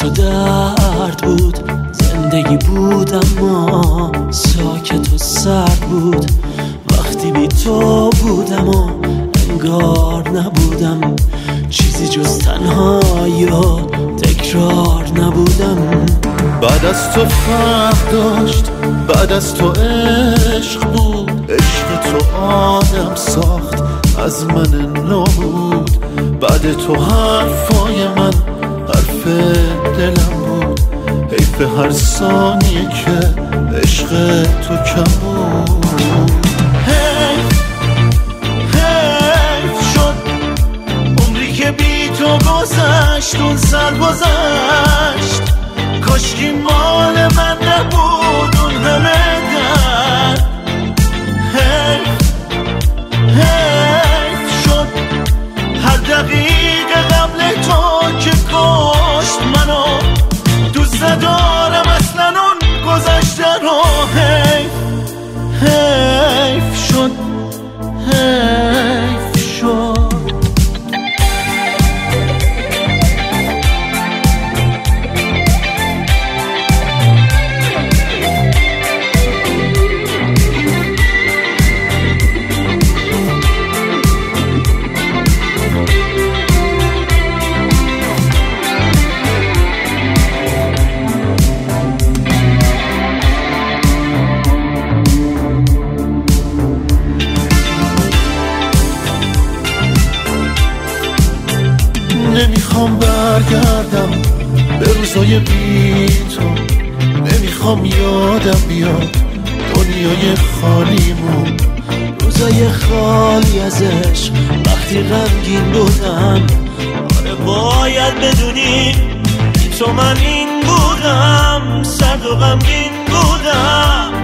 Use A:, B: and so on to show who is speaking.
A: تو درد بود، زندگی بود اما ساکت و سرد بود. وقتی بی تو بودم و انگار نبودم، چیزی جز تنهایی و تکرار نبودم.
B: بعد از تو فرق داشت، بعد از تو عشق بود، عشق تو آدم ساخت از من نابود. بعد تو حرفای من حرف دلم بود، حیف هر ثانیه که عشق تو کم بود. حیف شد عمری که بی تو گذشت، اون سال گذشت، کاشکی مال من نبود اون همه درد. حیف شد هر دقیقه قبل تو که کشت منو، دوست ندارم اصلا اون گذشته رو. حیف شد، حیف شد. نمیخوام برگردم به روزای بی تو، نمیخوام یادم بیاد دنیای خالیمون،
A: روزای خالی از عشق وقتی غمگین بودم. آره باید بدونی تو من این بودم، سرد و غمگین بودم.